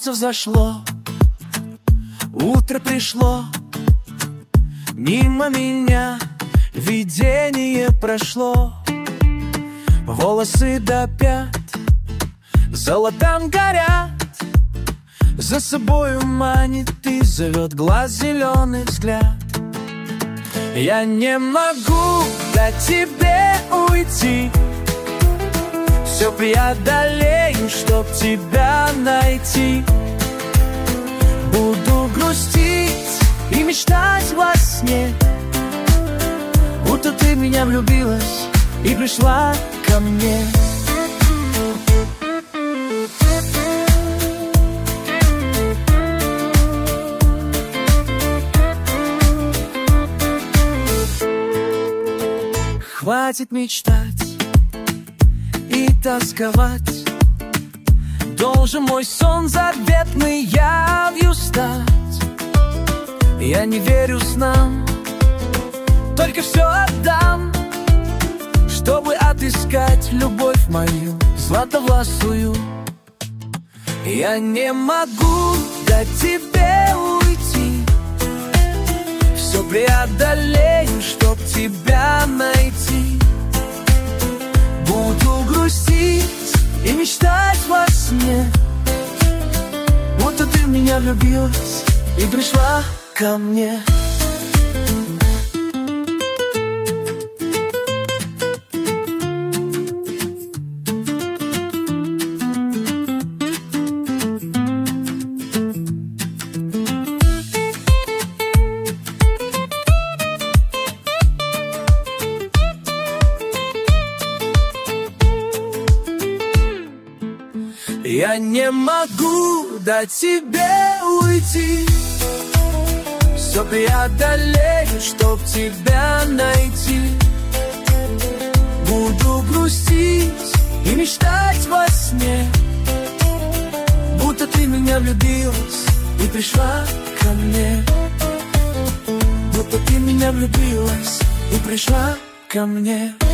Солнце взошло, утро пришло, мимо меня видение прошло. Волосы до пят золотом горят, за собою манит и зовет глаз зеленый взгляд. Я не могу дать тебе уйти, все преодолею, чтоб тебя найти. Буду грустить и мечтать во сне, будто ты в меня влюбилась и пришла ко мне. Хватит мечтать и тосковать, должен мой сон заветный явью стать. Я не верю снам, только все отдам, чтобы отыскать любовь мою златовласую. Я не могу дать тебе уйти, все преодолею, чтоб тебя найти. Буду грустить и мечтать во сне, будто ты в меня влюбилась и пришла ко мне. Я не могу дать тебе уйти, все преодолею, чтоб тебя найти. Буду грустить и мечтать во сне, будто ты в меня влюбилась и пришла ко мне. Будто ты в меня влюбилась и пришла ко мне.